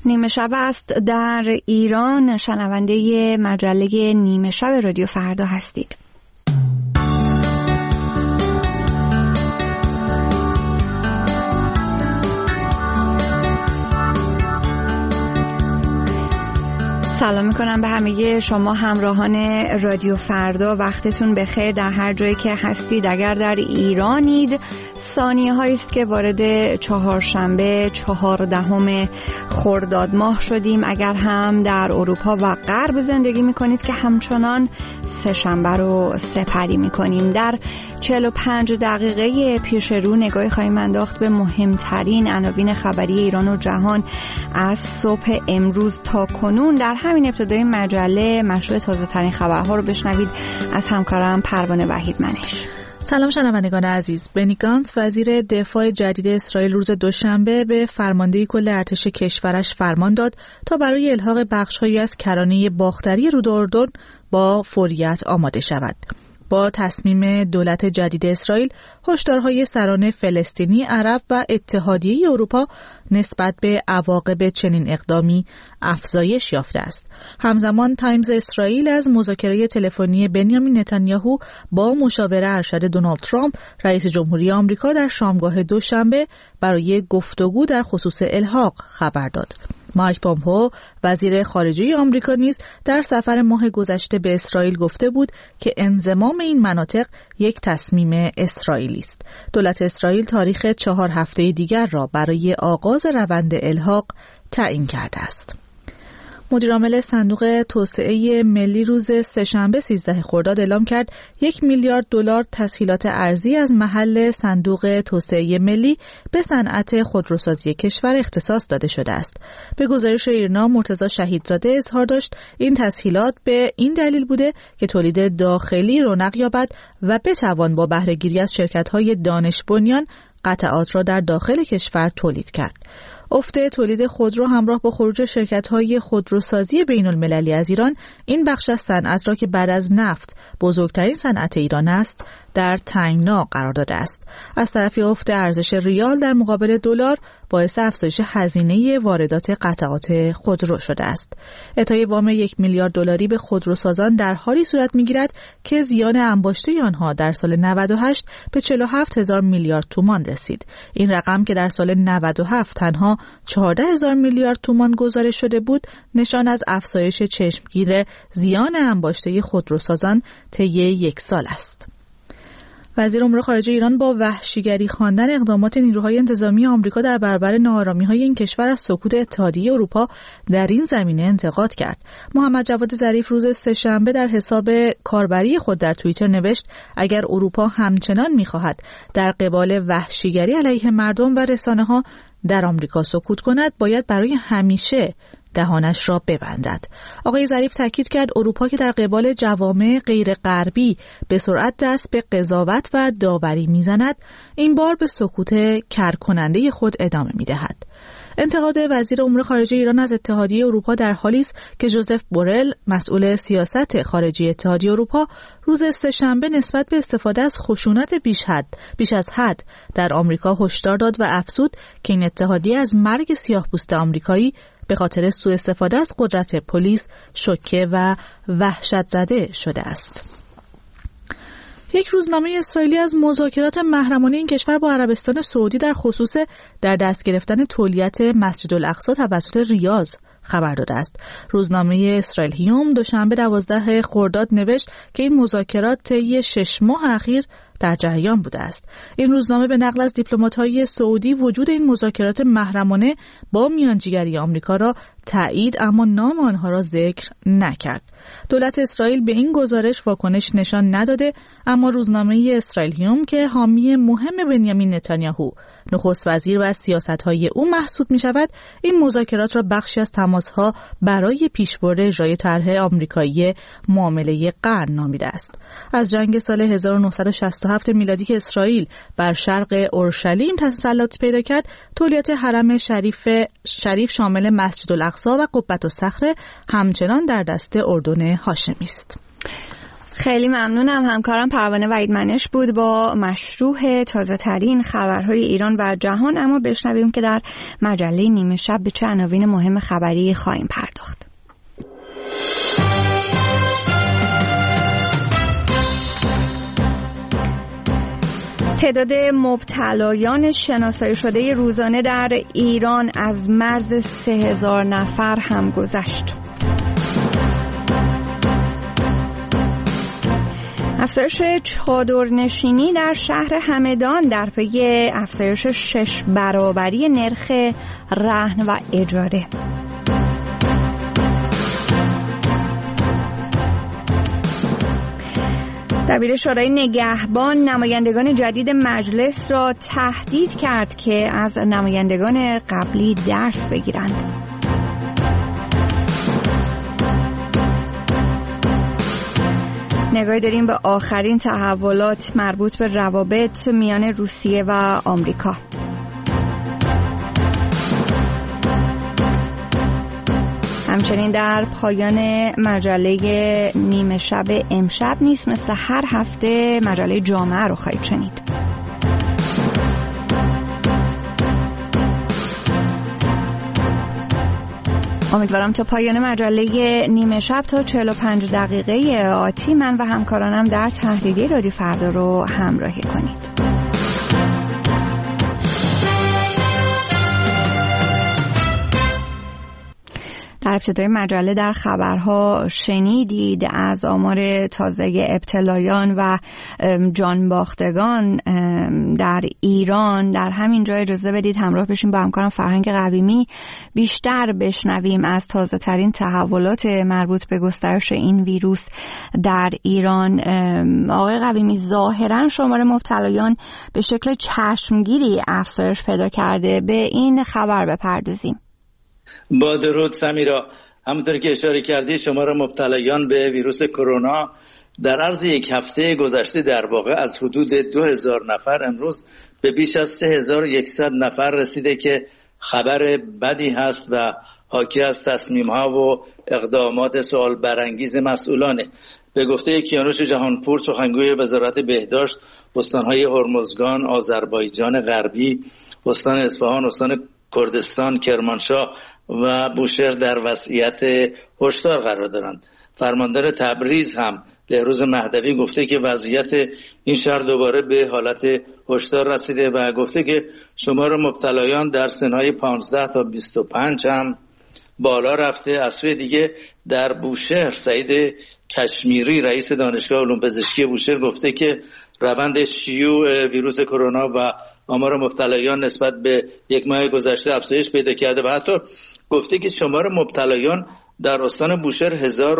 نیمه شب است در ایران. شنونده مجله نیمه شب رادیو فردا هستید. سلام میکنم به همه شما همراهان رادیو فردا. وقتتون بخیر در هر جایی که هستید. اگر در ایرانید ثانیه هایی است که وارد چهارشنبه 14 خرداد ماه شدیم. اگر هم در اروپا و غرب زندگی میکنید که همچنان سه‌شنبه رو سپری میکنیم. در 45 دقیقه پیش رو نگاهی خواهیم انداخت به مهمترین عناوین خبری ایران و جهان از صبح امروز تا کنون. در همین ابتدای مجله مشروع تازه ترین خبرها رو بشنوید از همکارم پروانه وحید منش. سلام شنوندگان عزیز. بنی گانتز وزیر دفاع جدید اسرائیل روز دوشنبه به فرماندهی کل ارتش کشورش فرمان داد تا برای الحاق بخش‌هایی از کرانه باختری رود اردن با فوریت آماده شود. با تصمیم دولت جدید اسرائیل، هشدارهای سران فلسطینی، عرب و اتحادیه اروپا نسبت به عواقب چنین اقدامی افزایش یافته است. همزمان تایمز اسرائیل از مذاکره تلفنی بنیامین نتانیاهو با مشاور ارشد دونالد ترامپ رئیس جمهوری آمریکا در شامگاه دوشنبه برای گفتگو در خصوص الحاق خبر داد. مایک پومپئو وزیر خارجه آمریکا نیز در سفر ماه گذشته به اسرائیل گفته بود که انضمام این مناطق یک تصمیم اسرائیلی است. دولت اسرائیل تاریخ 4 هفته دیگر را برای آغاز روند الحاق تعیین کرده است. مدیرعامل صندوق توسعه ملی روز سه‌شنبه 13 خرداد اعلام کرد 1 میلیارد دلار تسهیلات ارزی از محل صندوق توسعه ملی به صنعت خودروسازی کشور اختصاص داده شده است. به گزارش ایرنا مرتضی شهیدزاده اظهار داشت این تسهیلات به این دلیل بوده که تولید داخلی رونق یابد و بتوان با بهره‌گیری از شرکت‌های دانش بنیان قطعات را در داخل کشور تولید کرد. افت تولید خودرو همراه با خروج شرکت‌های خودروسازی بین‌المللی از ایران این بخش از صنعت را که بعد از نفت بزرگترین صنعت ایران است در تنگنا قرار داده است. از طرفی افت ارزش ریال در مقابل دلار باعث افزایش هزینه واردات قطعات خودرو شده است. اعطای وام 1 میلیارد دلاری به خودروسازان در حالی صورت می‌گیرد که زیان انباشته آنها در سال 98 به 47,000 میلیارد تومان رسید. این رقم که در سال 97 تنها 14,000 میلیارد تومان گزارش شده بود، نشان از افزایش چشمگیر زیان انباشته خودروسازان طی یک سال است. وزیر امور خارجه ایران با وحشیگری خواندن اقدامات نیروهای انتظامی آمریکا در برابر ناآرامی‌های این کشور از سکوت اتحادیه اروپا در این زمینه انتقاد کرد. محمد جواد ظریف روز سه‌شنبه در حساب کاربری خود در توییتر نوشت اگر اروپا همچنان می‌خواهد در قبال وحشیگری علیه مردم و رسانه‌ها در آمریکا سکوت کند، باید برای همیشه دهانش را ببندد. آقای ظریف تاکید کرد اروپا که در قبال جوامع غیر غربی به سرعت دست به قضاوت و داوری میزند، این بار به سکوت کرکننده خود ادامه میدهد. انتقاد وزیر امور خارجه ایران از اتحادیه اروپا در حالی است که ژوزف بورل مسئول سیاست خارجی اتحادیه اروپا روز سه‌شنبه نسبت به استفاده از خشونت بیش از حد در آمریکا هشدار داد و افزود که این اتحادیه از مرگ سیاه‌پوست آمریکایی به خاطر سوء استفاده از قدرت پلیس شوکه و وحشت زده شده است. یک روزنامه اسرائیلی از مذاکرات محرمانه این کشور با عربستان سعودی در خصوص در دست گرفتن تولیت مسجد الاقصی توسط ریاض خبر داده است. روزنامه اسرائیل هیوم دوشنبه 12 خرداد نوشت که این مذاکرات طی 6 ماه اخیر در جریان بوده است. این روزنامه به نقل از دیپلمات‌های سعودی وجود این مذاکرات محرمانه با میانجیگری آمریکا را تایید اما نام آنها را ذکر نکرد. دولت اسرائیل به این گزارش واکنش نشان نداده، اما روزنامه اسرائیل هیوم که حامی مهم بنیامین نتانیاهو نخست وزیر و سیاست‌های او محسوب می‌شود، این مذاکرات را بخشی از تماس‌ها برای پیشبرد اجرای طرح آمریکایی معامله قرن نامیده است. از جنگ سال 1967 میلادی که اسرائیل بر شرق اورشلیم تسلط پیدا کرد، تولیت حرم شریف شامل مسجد الاقصی و قبة الصخره همچنان در دست اردن هاشمی است. خیلی ممنونم. همکارم پروانه وحیدمنش بود با مشروح تازه ترین خبرهای ایران و جهان. اما بشنویم که در مجله نیمه شب به چه عناوین مهم خبری خواهیم پرداخت. تعداد مبتلایان شناسایی شده روزانه در ایران از مرز 3000 نفر هم گذشت. افزایش چادرنشینی در شهر همدان در پی افزایش 6 برابری نرخ رهن و اجاره. دبیر شورای نگهبان نمایندگان جدید مجلس را تهدید کرد که از نمایندگان قبلی درس بگیرند. نگاهی داریم به آخرین تحولات مربوط به روابط میان روسیه و آمریکا. همچنین در پایان مجله نیمه شب امشب نیست مثل هر هفته مجله جامعه رو خواهید شنید. امیدوارم تا پایان مجله نیمه شب تا 45 دقیقه آتی من و همکارانم در تحلیلی رادیو فردا رو همراهی کنید. در ابتدای مجله در خبرها شنیدید از آمار تازه ابتلایان و جانباختگان در ایران. در همین جا اجازه بدید همراه بشیم با همکارم فرهنگ قویمی بیشتر بشنویم از تازه ترین تحولات مربوط به گسترش این ویروس در ایران. آقای قویمی، ظاهرا شمار مبتلایان به شکل چشمگیری افزایش پیدا کرده. به این خبر بپردازیم. با درود سمیرا، همونطور که اشاره کردی شمار مبتلایان به ویروس کرونا در عرض یک هفته گذشته در واقع از حدود 2000 نفر امروز به بیش از 3100 نفر رسیده که خبر بدی هست و حاکی از تصمیم‌ها و اقدامات سوال برانگیز مسئولانه. به گفته کیانوش جهانپور سخنگوی وزارت بهداشت، استان‌های هرمزگان، آذربایجان غربی، استان اصفهان، استان کردستان، کرمانشاه و بوشهر در وضعیت هشدار قرار دارند. فرماندار تبریز هم بهروز مهدوی گفته که وضعیت این شهر دوباره به حالت هشدار رسیده و گفته که شمار مبتلایان در سنهای 15 تا 25 هم بالا رفته. از سوی دیگه در بوشهر سعید کشمیری رئیس دانشگاه علوم پزشکی بوشهر گفته که روند شیوع ویروس کرونا و آمار مبتلایان نسبت به یک ماه گذشته افزایش پیدا کرده و حتی گفته که شمار مبتلایان در استان بوشهر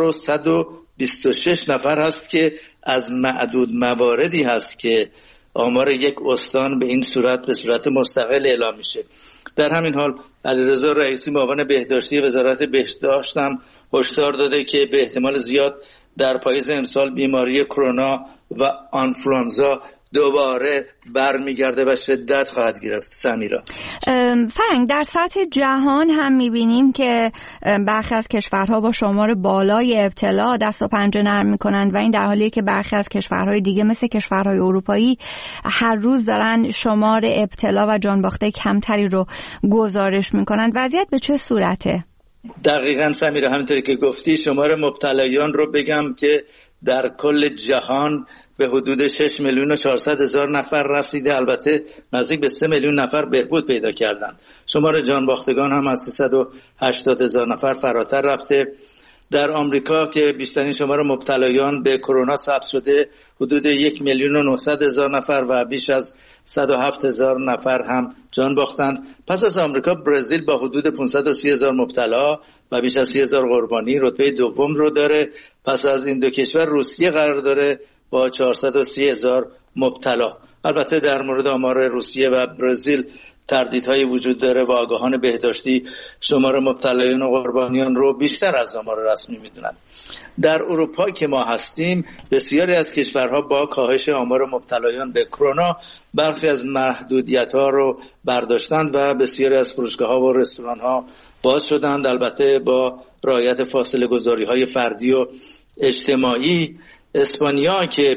1126 نفر هست که از معدود مواردی هست که آمار یک استان به این صورت به صورت مستقل اعلام میشه. در همین حال علیرضا رئیسی معاون بهداشتی وزارت بهداشت هم هشدار داده که به احتمال زیاد در پاییز امسال بیماری کرونا و آنفلوانزا دوباره برمیگرده و شدت خواهد گرفت. سمیرا، فرنگ، در سطح جهان هم میبینیم که برخی از کشورها با شمار بالای ابتلا دست و پنجه نرم میکنند و این در حالیه که برخی از کشورهای دیگه مثل کشورهای اروپایی هر روز دارن شمار ابتلا و جانباخته کمتری رو گزارش میکنند. وضعیت به چه صورته؟ دقیقاً سمیرا، همونطوری که گفتی شمار مبتلایان رو بگم که در کل جهان به حدود 6,400,000 نفر رسیده. البته نزدیک به 3 میلیون نفر بهبود پیدا کردند. شمار جانباختگان هم از 380,000 نفر فراتر رفته. در آمریکا که بیشترین شمار مبتلایان به کرونا ثبت شده حدود 1,900,000 نفر و بیش از 107,000 نفر هم جان باختند. پس از آمریکا برزیل با حدود 530,000 مبتلا و بیش از 30,000 قربانی رتبه دوم رو داره. پس از این دو کشور روسیه قرار داره با 430,000 مبتلا. البته در مورد آمار روسیه و برزیل تردیدهای وجود داره و آگاهان بهداشتی شمار مبتلایان و قربانیان رو بیشتر از آمار رسمی میدونند. در اروپا که ما هستیم بسیاری از کشورها با کاهش آمار مبتلایان به کرونا برخی از محدودیت‌ها رو برداشتند و بسیاری از فروشگاه‌ها و رستوران‌ها باز شدند، البته با رعایت فاصله گذاری‌های فردی و اجتماعی. اسپانیا که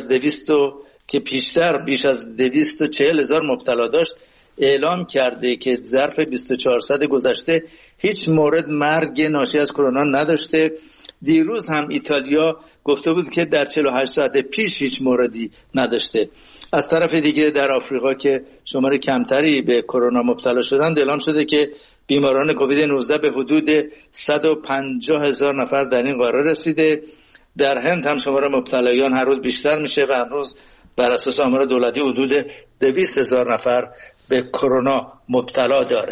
بیش از 240,000 مبتلا داشت اعلام کرده که ظرف 24 ساعت گذشته هیچ مورد مرگ ناشی از کرونا نداشته. دیروز هم ایتالیا گفته بود که در 48 ساعت پیش هیچ موردی نداشته. از طرف دیگه در آفریقا که شمار کمتری به کرونا مبتلا شدند اعلام شده که بیماران کووید 19 به حدود 150,000 نفر در این قاره رسیده. در هند هم شمار مبتلایان هر روز بیشتر میشه و امروز بر اساس آمار دولتی حدود 200,000 نفر به کرونا مبتلا داره.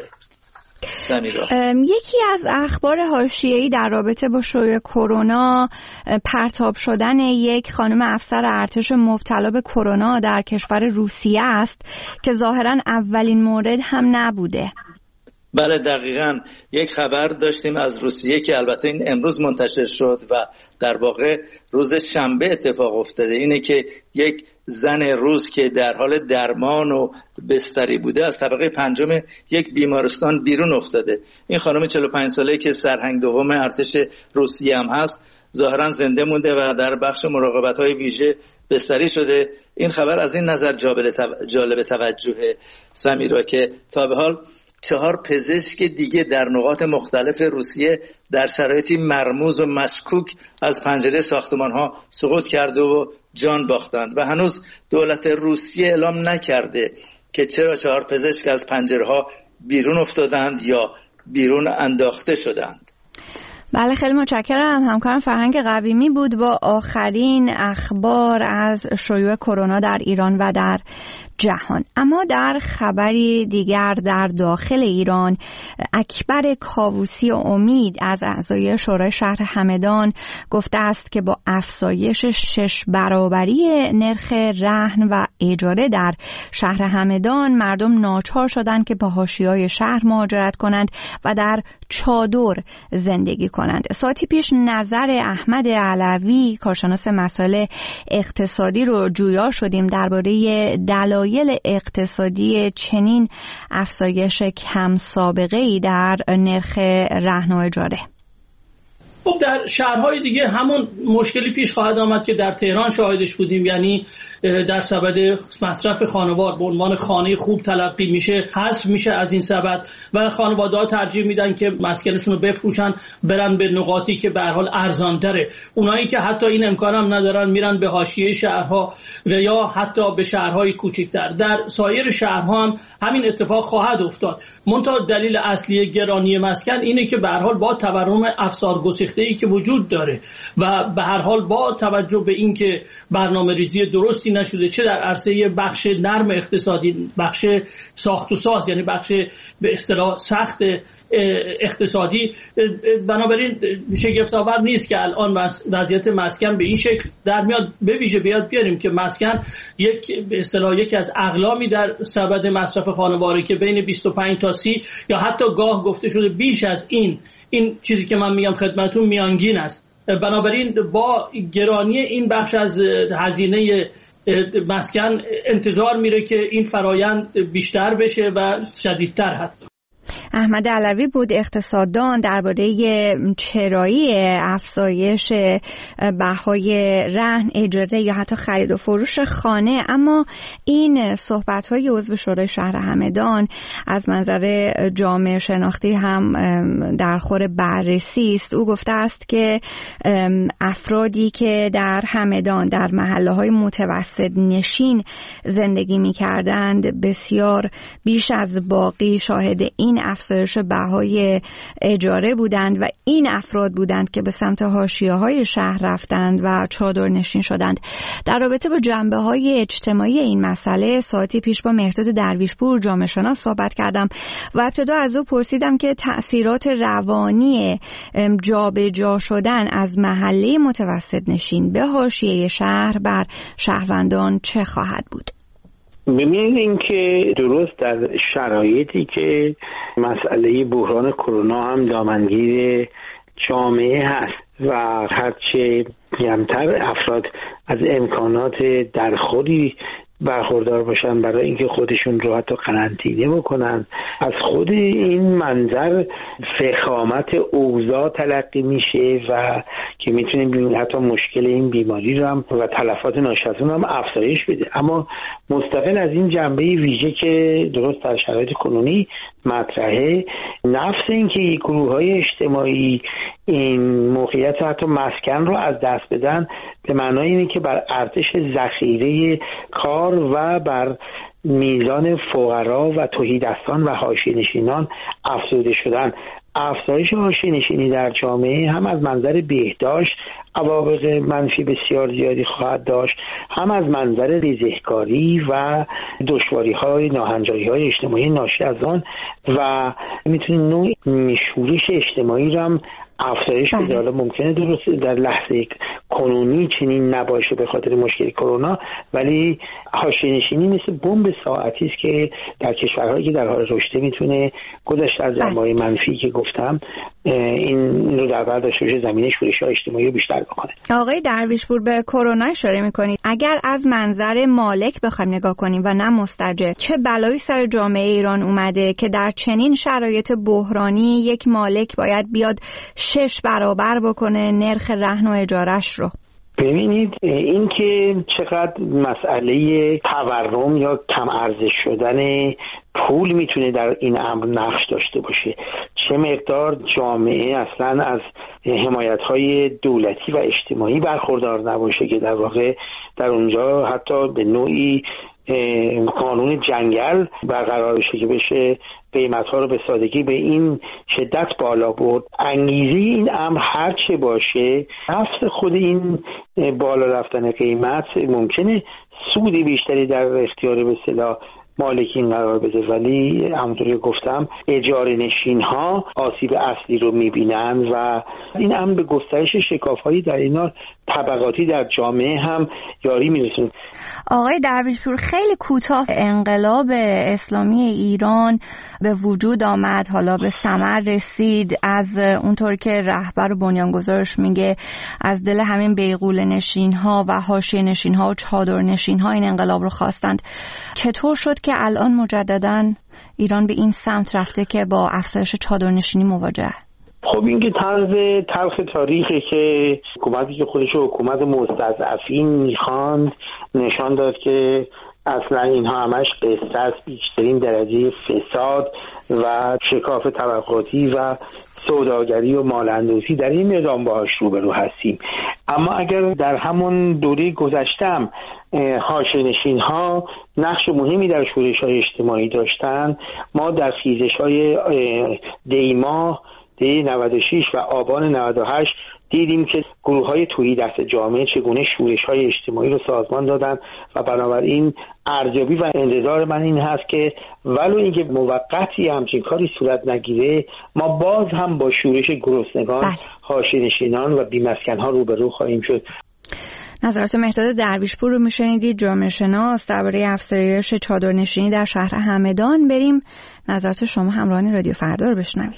سمیرا، یکی از اخبار حاشیه‌ای در رابطه با شیوع کرونا پرتاب شدن یک خانم افسر ارتش مبتلا به کرونا در کشور روسیه است که ظاهراً اولین مورد هم نبوده. بله دقیقاً، یک خبر داشتیم از روسیه که البته این امروز منتشر شد و در واقع روز شنبه اتفاق افتاده. اینه که یک زن روس که در حال درمان و بستری بوده از طبقه 5 یک بیمارستان بیرون افتاده. این خانم 45 ساله که سرهنگ دوم ارتش روسیه هم هست ظاهرا زنده مونده و در بخش مراقبت‌های ویژه بستری شده. این خبر از این نظر جالب توجه سمیرا که تا به حال 4 پزشک دیگه در نقاط مختلف روسیه در شرایطی مرموز و مشکوک از پنجره ساختمان‌ها سقوط کرده و جان باختند و هنوز دولت روسیه اعلام نکرده که چرا 4 پزشک از پنجره‌ها بیرون افتادند یا بیرون انداخته شدند. بله خیلی متشکرم. همکارم فرهنگ قویمی بود با آخرین اخبار از شیوع کرونا در ایران و در جهان. اما در خبری دیگر در داخل ایران، اکبر کاووسی امید از اعضای شورای شهر همدان گفته است که با افزایش 6 برابری نرخ رهن و اجاره در شهر همدان مردم ناچار شدند که به حاشیه‌های شهر مهاجرت کنند و در چادر زندگی کنند. ساعتی پیش نظر احمد علوی کارشناس مسائل اقتصادی رو جویا شدیم درباره دلایل اقتصادی چنین افزایش کم سابقه‌ای در نرخ رهن و اجاره. خب در شهرهای دیگه همون مشکلی پیش خواهد آمد که در تهران شاهدش بودیم، یعنی در سبد مصرف خانوار به عنوان خانه خوب تلقی میشه، حذف میشه از این سبد و خانواده‌ها ترجیح میدن که مسکنشون رو بفروشن برن به نقاطی که به هر حال ارزان‌تره. اونایی که حتی این امکان هم ندارن میرن به حاشیه شهرها و یا حتی به شهرهای کوچکتر. در سایر شهرها هم همین اتفاق خواهد افتاد. منتها دلیل اصلی گرانی مسکن اینه که به هر حال با تورم افسار گسیخته‌ای که وجود داره و به هر حال با توجه به اینکه برنامه‌ریزی درستی نشده، چه در عرصه بخش نرم اقتصادی، بخش ساخت و ساز، یعنی بخش به اصطلاح سخت اقتصادی، بنابراین شگفت‌آور نیست که الان وضعیت مسکن به این شکل در میاد. به ویژه بیاریم که مسکن به اصطلاح یکی از اقلامی در سبد مصرف خانواری که بین 25 تا 30 یا حتی گاه گفته شده بیش از این چیزی که من میگم خدمتون میانگین است. بنابراین با گرانی این بخش از هزینه مسکن انتظار میره که این فرایند بیشتر بشه و شدیدتر حتی. احمد علوی بود اقتصاددان درباره چرایی افزایش بهای رهن، اجاره یا حتی خرید و فروش خانه. اما این صحبت‌های عضو شورای شهر همدان از منظر جامعه شناختی هم در خور بررسی است. او گفته است که افرادی که در همدان در محله‌های متوسط نشین زندگی می‌کردند بسیار بیش از باقی شاهد این افزایش بهای اجاره بودند و این افراد بودند که به سمت حاشیه‌های شهر رفتند و چادر نشین شدند. در رابطه با جنبه‌های اجتماعی این مسئله ساعتی پیش با مهرداد درویشپور جامعه شناس صحبت کردم و ابتدا از او پرسیدم که تأثیرات روانی جابجا شدن از محله متوسط نشین به حاشیه شهر بر شهروندان چه خواهد بود. ببینید این که درست در شرایطی که مسئله بحران کرونا هم دامنگیر جامعه هست و هرچه کمتر افراد از امکانات درخوری برخوردار باشن برای اینکه خودشون رو حتی قرنطینه بکنن. از خود این منظر فخامت اوضاع تلقی میشه و که میتونیم ببینیم حتی مشکل این بیماری رو هم و تلفات ناشی از اون هم افزایش بده. اما مستقل از این جنبه ویژه که درست در شرایط کنونی مطرحه، نفس این که گروه‌های اجتماعی این موقعیت حتی مسکن رو از دست بدن به معنای اینه که بر ارتش ذخیره کار و بر میزان فقرا و تهیدستان و حاشیه‌نشینان افزوده شدن. افزایش حاشیه‌نشینی در جامعه هم از منظر بهداشت عواقب منفی بسیار زیادی خواهد داشت، هم از منظر ریزه‌کاری و دشواری‌های ناهنجاری‌های اجتماعی ناشی از آن و میتونه نوع شورش اجتماعی رو هم افزایش بده. حالا ممکنه درست در لحظه کنونی چنین نباشه به خاطر مشکل کرونا، ولی حاشیه‌نشینی مثل بمب ساعتی است که در کشورهایی که در حال رشد میتونه گذشت از جنبه‌های منفی که گفتم این رو در بر داشته باشه، زمینه شورش‌های اجتماعی رو بیشتر بکنه. آقای درویشپور به کرونا اشاره می‌کنید. اگر از منظر مالک بخوایم نگاه کنیم و نه مستاجر، چه بلایی سر جامعه ایران اومده که در چنین شرایط بحرانی یک مالک باید بیاد 6 برابر بکنه نرخ رهن و اجارش رو؟ ببینید این که چقدر مسئله تورم یا کم ارزش شدن پول میتونه در این امر نقش داشته باشه، چه مقدار جامعه اصلا از حمایت‌های دولتی و اجتماعی برخوردار نباشه که در واقع در اونجا حتی به نوعی قانون جنگل برقرار بشه که بشه قیمت‌ها رو به سادگی به این شدت بالا برد. انگیزه این امر هر چه باشه، نفس خود این بالا رفتن قیمت ممکنه سودی بیشتری در اختیار به اصطلاح مالکین قرار بده، ولی همونطور که گفتم اجاره نشین ها آسیب اصلی رو میبینن و این امر به گسترش شکاف‌هایی در اینا طبقاتی در جامعه هم یاری میرسونه. آقای درویشپور، خیلی کوتاه انقلاب اسلامی ایران به وجود آمد، حالا به ثمر رسید، از اونطور که رهبر و بنیانگذارش میگه از دل همین بیغوله نشین ها و حاشیه نشین ها و چادر نشین ها این انقلاب رو خواستند. چطور شد که الان مجدداً ایران به این سمت رفته که با افزایش چادر نشینی مواجهه؟ خب این که طرز تلخ تاریخی که حکومتی که خودش حکومت مستضعفین میخواند نشان داد که اصلا اینها همش قصه است، بیشترین درجه فساد و شکاف طبقاتی و سوداگری و مال‌اندوزی در این نظام باهاش روبرو هستیم. اما اگر در همون دوره گذشتم حاشیه‌نشین ها نقش مهمی در شورش‌های اجتماعی داشتن، ما در خیزش‌های دی‌ماه 96 و آبان 98 دیدیم که گروه‌های تهیدست جامعه چگونه شورش‌های اجتماعی رو سازمان دادن و بنابراین ارزیابی و انتظار من این هست که ولو اینکه موقتی همچین کاری صورت نگیره، ما باز هم با شورش گرسنگان، حاشیه‌نشینان و بی‌مسکن‌ها روبرو خواهیم شد. نظرات مهداد درویشپور رو میشنیدید، جامعه شناس درباره افزایش چادرنشینی در شهر همدان. بریم نظرات شما همراهان رادیو فردا رو بشنویم.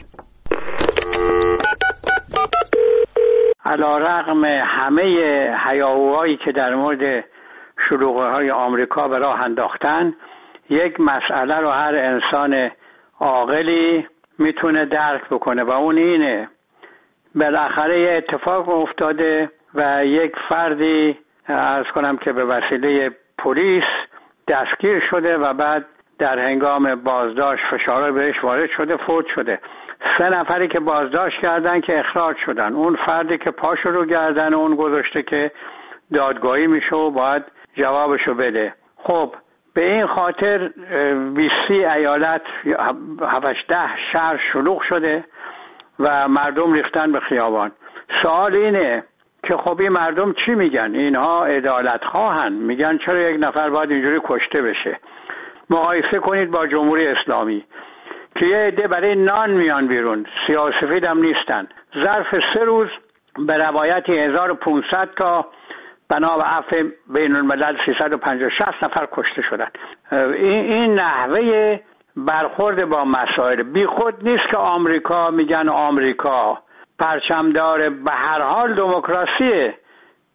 علی‌رغم همه هیاهوهایی که در مورد شلوغی‌های آمریکا به راه انداختن، یک مسئله رو هر انسان عاقلی میتونه درک بکنه و اون اینه: بالاخره یه اتفاق افتاده و یک فردی عرض کنم که به وسیله پلیس دستگیر شده و بعد در هنگام بازداشت فشار بهش وارد شده، فوت شده. 3 نفری که بازداشت کردن که اخراج شدن. اون فردی که پاشو رو گردن اون گذاشته که دادگاهی میشه و باید جوابشو بده. خب به این خاطر 20 ایالت 7-10 شهر شلوغ شده و مردم ریختن به خیابان. سوال اینه که خب این مردم چی میگن؟ اینها عدالت خواهن، میگن چرا یک نفر باید اینجوری کشته بشه؟ مقایسه کنید با جمهوری اسلامی که یه عده برای نان میان بیرون، سیاه‌وسفید هم نیستن. ظرف 3 روز به روایت 1500 تا بنا به عفو بین الملل 350-60 نفر کشته شدن. این نحوه برخورد با مسائل بی خود نیست که آمریکا میگن آمریکا پرچمدار به هر حال دموکراسیه.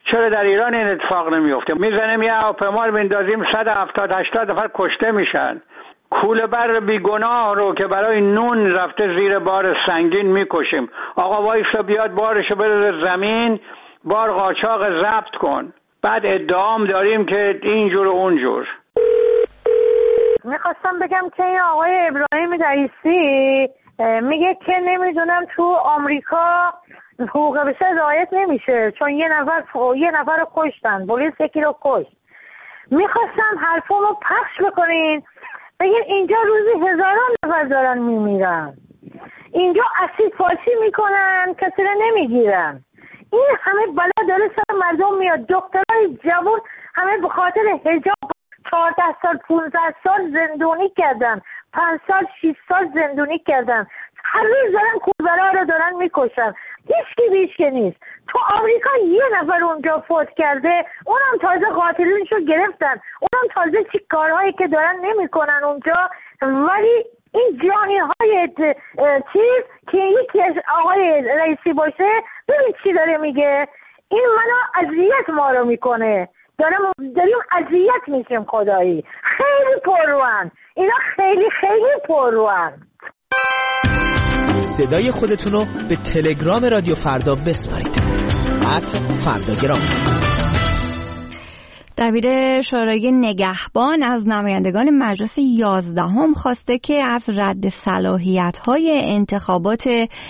چرا در ایران این اتفاق نمیفته؟ میزنیم یه هواپیما میندازیم 170-80 نفر کشته میشن. کوله بر بیگناه رو که برای نون رفته زیر بار سنگین میکشیم. آقا وایسا بیاد بارشو بره زمین، بار قاچاق ضبط کن، بعد ادعام داریم که اینجور و اونجور. میخواستم بگم که این آقای ابراهیم رئیسی میگه که نمیدونم تو آمریکا حقوق بشر رعایت نمیشه چون یه نفر رو کشتن، پلیس یکی رو کشت. میخواستم حرفمو پخش بکنین، بگین اینجا روزی هزاران نفر دارن میمیرن، اینجا اسید فارسی میکنن کسی رو نمیگیرن، این همه بلا داره سر مردم میاد. دخترای جوان همه به خاطر حجاب 14 سال 15 سال زندونی کردن، 5 سال 6 سال زندونی کردن، هر روز دارن کوربرا رو دارن میکشن، هیچکی نیست. تو آمریکا یه نفر اونجا فوت کرده، اونم تازه قاتلینشو گرفتن، اونم تازه چی کارهایی که دارن نمیکنن اونجا. ولی این جانی های چیز که یکی از آقای رئیسی باشه، ببین چی داره میگه، این منو اذیت ما رو میکنه، داریم اذیت میشیم. خدایی خیلی پروان اینا، خیلی پروان. صدای خودتونو به تلگرام رادیو فردا بسپارید. @فرداگرام. دبیر شورای نگهبان از نمایندگان مجلس 11 خواسته که از رد صلاحیت‌های انتخابات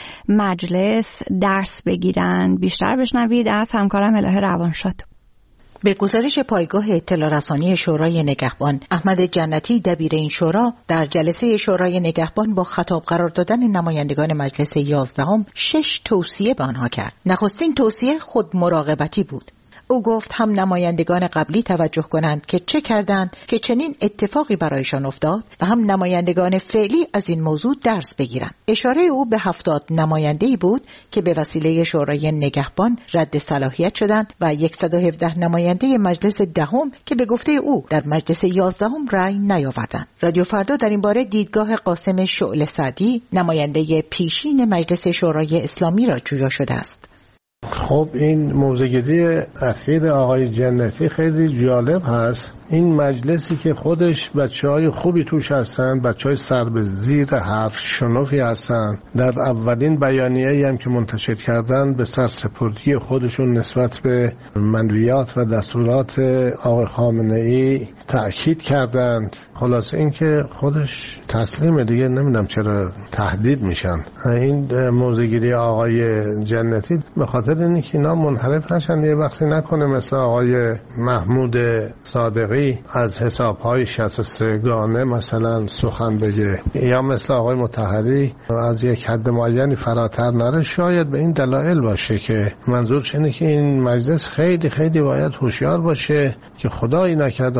مجلس درس بگیرن. بیشتر بشنوید از همکارم الهه روانشاد. به گزارش پایگاه اطلاع رسانی شورای نگهبان، احمد جنتی دبیر این شورا در جلسه شورای نگهبان با خطاب قرار دادن نمایندگان مجلس 11 6 توصیه به آنها کرد. نخستین توصیه خود مراقبتی بود. او گفت هم نمایندگان قبلی توجه کنند که چه کردند که چنین اتفاقی برایشان افتاد و هم نمایندگان فعلی از این موضوع درس بگیرند. اشاره او به 70 نماینده‌ای بود که به وسیله شورای نگهبان رد صلاحیت شدند و 117 نماینده مجلس 10 که به گفته او در مجلس 11 رأی نیاوردند. رادیو فردا در این باره دیدگاه قاسم شعله سعدی، نماینده پیشین مجلس شورای اسلامی را جویا شده است. خب این موضوعگیری اخیر آقای جنتی خیلی جالب هست. این مجلسی که خودش بچه‌های خوبی توش هستن، بچه‌های سر به زیر حرف شنوفی هستن، در اولین بیانیه‌ای هم که منتشر کردن به سرسپردگی خودشون نسبت به منویات و دستورات آقای خامنه‌ای تأکید کردند. خلاص این که خودش تسلیمه دیگه، نمیدونم چرا تهدید میشن. این موضوعگیری آقای جنتی به خاطر اینکه اینا منحرف نشن، یه وقتی نکنه مثل آقای محمود صادقی از حسابهای 63 گانه مثلا سخن بگه، یا مثل آقای مطهری از یک حد معینی فراتر نره. شاید به این دلایل باشه که منظورش اینه که این مجلس خیلی باید هوشیار باشه که خدایی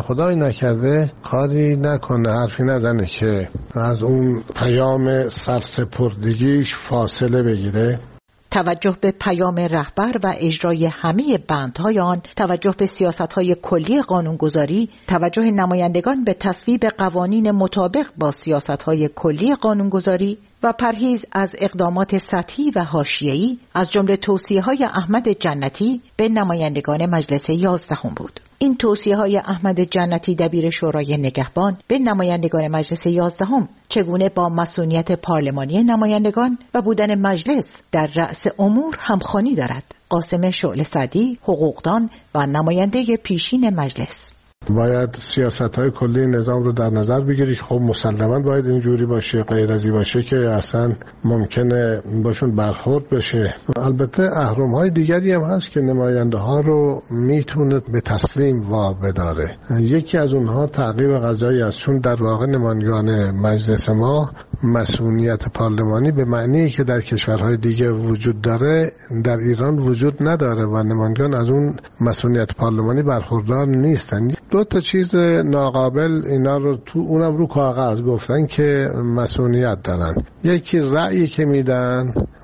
نکرده کاری نکنه، حرفی نزنه که از اون پیام سرسپردگیش فاصله بگیره. توجه به پیام رهبر و اجرای همه بندهای آن، توجه به سیاست‌های کلی قانونگذاری، توجه نمایندگان به تصویب قوانین مطابق با سیاست‌های کلی قانونگذاری و پرهیز از اقدامات سطحی و حاشیه‌ای، از جمله توصیه‌های احمد جنتی به نمایندگان مجلس 11 بود. این توصیه‌های احمد جنتی دبیر شورای نگهبان به نمایندگان مجلس 11 چگونه با مسئولیت پارلمانی نمایندگان و بودن مجلس در رأس امور همخوانی دارد. قاسم شعله سعدی، حقوقدان و نماینده پیشین مجلس: باید سیاست‌های کلی نظام رو در نظر بگیری. خب مسلماً باید اینجوری باشه، غیر از این باشه که اصلا ممکنه باشون برخورد بشه. البته اهرم‌های دیگری هم هست که نماینده ها رو میتونه به تسلیم وابداره. یکی از اونها تعقیب قضایی است، چون در واقع نمایندگان مجلس ما مسئولیت پارلمانی به معنی که در کشورهای دیگه وجود داره در ایران وجود نداره و نمایندگان از اون مسئولیت پارلمانی برخوردار نیستن. دو تا چیز ناقابل اینا رو اونم رو کاغذ گفتن که مسئولیت دارن. یکی رأیی که میدن،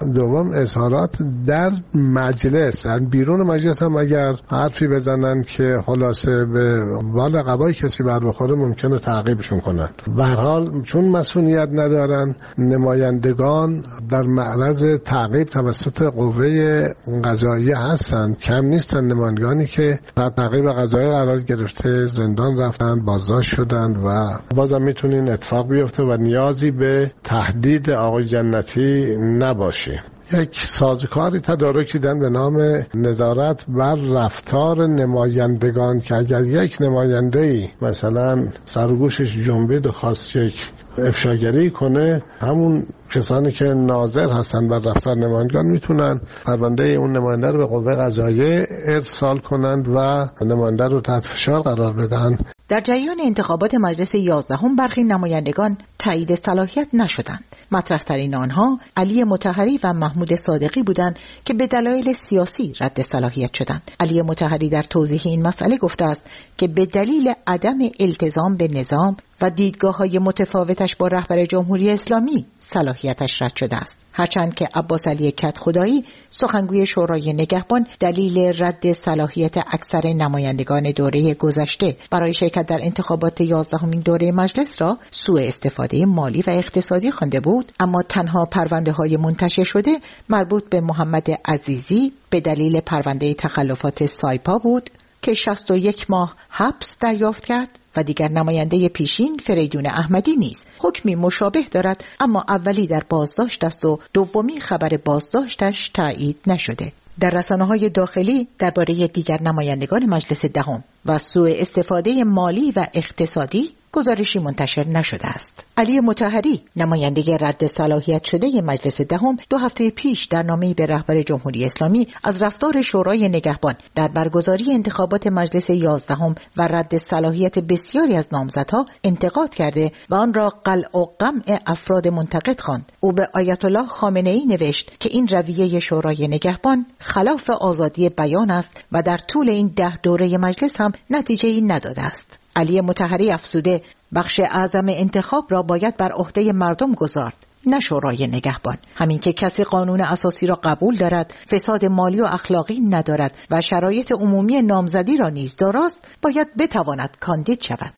دوم اظهارات در مجلس، بیرون مجلس هم اگر حرفی بزنن که خلاصه به بال قبای کسی بر بخوره ممکنه تعقیبشون کنن. به هر حال چون مسئولیت ندارن، نمایندگان در معرض تعقیب توسط قوه قضاییه هستند. کم نیستن نمایندگانی که در تعقیب قضایی قرار گرفته، زندان رفتن، بازداشت شدن و بازم میتونه این اتفاق بیفته و نیازی به تهدید آقای جنتی نباشه. یک سازوکاری تدارک دیدن به نام نظارت بر رفتار نمایندگان که اگر یک نماینده‌ای مثلا سرگوشش جنبید و خواست یک افشاگری کنه، همون کسانی که ناظر هستن بر رفتار نمایندگان میتونن پرونده اون نماینده رو به قوه قضاییه ارسال کنند و نماینده رو تحت فشار قرار بدن. در جریان انتخابات مجلس 11 برخی نمایندگان تایید صلاحیت نشدند. مطرح‌ترین آنها علی مطهری و محمود صادقی بودند که به دلایل سیاسی رد صلاحیت شدند. علی مطهری در توضیح این مسئله گفته است که به دلیل عدم التزام به نظام و دیدگاه‌های متفاوتش با رهبر جمهوری اسلامی صلاحیتش رد شده است. هرچند که عباس علی کدخدایی سخنگوی شورای نگهبان دلیل رد صلاحیت اکثر نمایندگان دوره گذشته برای شرکت در انتخابات 11مین دوره مجلس را سوء استفاده مالی و اقتصادی خوانده بود، اما تنها پرونده‌های منتشر شده مربوط به محمد عزیزی به دلیل پرونده تخلفات سایپا بود که 61 ماه حبس دریافت کرد و دیگر نماینده پیشین فریدون احمدی نیز حکمی مشابه دارد، اما اولی در بازداشت است و دومی خبر بازداشتش تایید نشده. در رسانه‌های داخلی درباره دیگر نمایندگان مجلس دهم و سوء استفاده مالی و اقتصادی گزارشی منتشر نشده است. علی مطهری نماینده رد صلاحیت شده مجلس دهم 2 هفته پیش در نامه‌ای به رهبر جمهوری اسلامی از رفتار شورای نگهبان در برگزاری انتخابات مجلس 11 و رد صلاحیت بسیاری از نامزدها انتقاد کرده و آن را قلع و قمع افراد منتقد خواند. او به آیت الله خامنه‌ای نوشت که این رویه شورای نگهبان خلاف آزادی بیان است و در طول این 10 دوره مجلس هم نتیجه‌ای نداده است. علی مطهری افزوده بخش اعظم انتخاب را باید بر عهده مردم گذارد، نه شورای نگهبان. همین که کسی قانون اساسی را قبول دارد، فساد مالی و اخلاقی ندارد و شرایط عمومی نامزدی را نیز داراست، باید بتواند کاندید شود.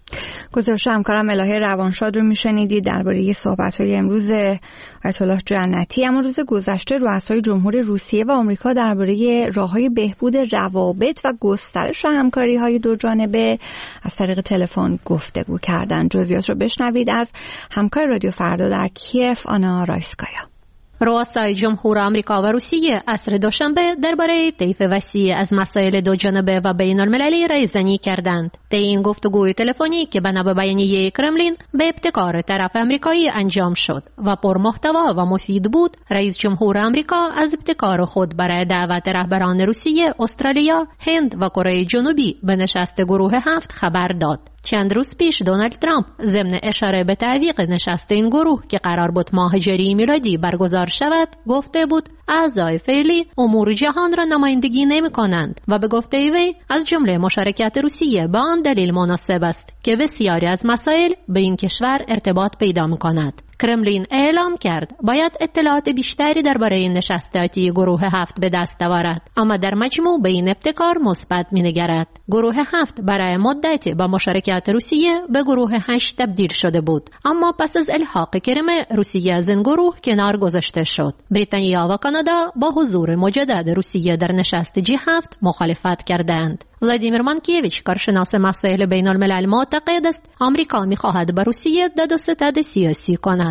گزارش همکارم الهه روانشاد رو میشنیدید درباره صحبت‌های امروز آیت الله جنتی. اما روز گذشته رؤسای جمهور روسیه و آمریکا درباره راه‌های بهبود روابط و گسترش همکاری‌های دو جانبه از طریق تلفن گفتگو کردند. جزئیات رو بشنوید از همکار رادیو فردا در کیف، آنا رایسکایا. رؤسای جمهور آمریکا و روسیه عصر دوشنبه درباره طیف وسیع از مسائل دو جانبه و بین المللی رایزنی کردند. طی این گفتگوی تلفنی که بنا به بیانیه کرملین به ابتکار طرف آمریکایی انجام شد و پرمحتوا و مفید بود، رئیس جمهور آمریکا از ابتکار خود برای دعوت رهبران روسیه، استرالیا، هند و کره جنوبی به نشست گروه 7 خبر داد. چند روز پیش دونالد ترامپ ضمن اشاره به تعویق نشست این گروه که قرار بود ماه ژوئیه میلادی برگزار شود گفته بود اعضای فعلی امور جهان را نمایندگی نمی کنند و به گفته وی از جمله مشارکت روسیه به آن دلیل مناسب است که بسیاری از مسائل به این کشور ارتباط پیدا می کند. کرملین اعلام کرد باید اطلاعات بیشتری درباره نشستاتی گروه 7 به دست آورد، اما در مجموع به این ابتکار مثبت می‌نگرد. گروه 7 برای مدتی با مشارکت روسیه به گروه 8 تبدیل شده بود، اما پس از الحاق کریم روسیه از این گروه کنار گذاشته شد. بریتانیا و کانادا با حضور مجدد روسیه در نشست G7 مخالفت کردند. ولادیمیر مانکیویچ کارشناس مسائل بین الملل معتقد است آمریکا می‌خواهد با روسیه داد و ستد سیاسی کند.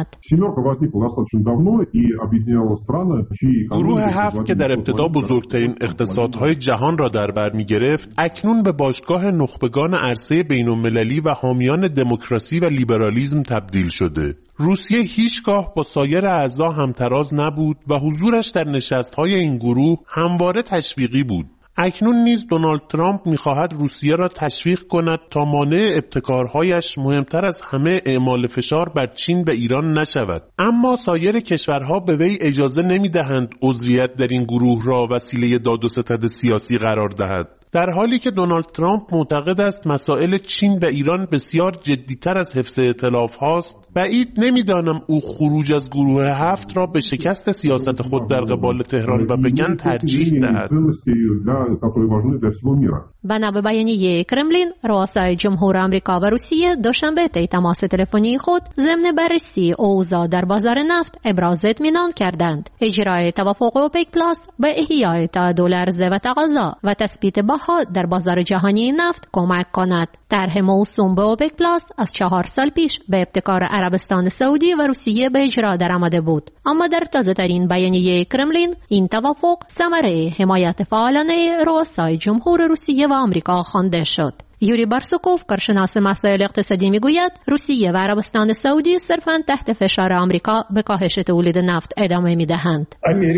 گروه 7 که در ابتدا بزرگترین اقتصادهای جهان را در بر می‌گرفت، اکنون به باشگاه نخبگان عرصه بین‌المللی و حامیان دموکراسی و لیبرالیسم تبدیل شده. روسیه هیچگاه با سایر اعضا همتراز نبود و حضورش در نشست‌های این گروه همواره تشویقی بود. اکنون نیز دونالد ترامپ می‌خواهد روسیه را تشویق کند تا مانع ابتکارهایش مهمتر از همه اعمال فشار بر چین و ایران نشود. اما سایر کشورها به وی اجازه نمی‌دهند عضویت در این گروه را وسیله داد و ستد سیاسی قرار دهد. در حالی که دونالد ترامپ معتقد است مسائل چین و ایران بسیار جدی‌تر از حفظ ائتلاف هاست، بعید نمیدانم او خروج از گروه 7 را به شکست سیاست خود در قبال تهران و پکن ترجیح دهد. بنا به بیانیه کرملین، رؤسای جمهور آمریکا و روسیه دوشنبه طی تماس تلفنی خود ضمن بررسی اوضاع در بازار نفت ابراز اطمینان کردند. اجرای توافق اوپک پلاس به احیای تعادل عرضه و تقاضا و تثبیت بها در بازار جهانی نفت کمک کند. طرح موسوم به اوپک پلاس از 4 سال پیش به ابتکار عربستان سعودی و روسیه به اجرا درآمده بود، اما در تازه‌ترین بیانیه کرملین این توافق ثمره حمایت فعالانه رؤسای جمهور روسیه و آمریکا خوانده شد. یوری بارسوکوف، کارشناس مسائل اقتصادی، میگوید روسیه و عربستان سعودی صرفاً تحت فشار آمریکا به کاهش تولید نفت ادامه میدهند.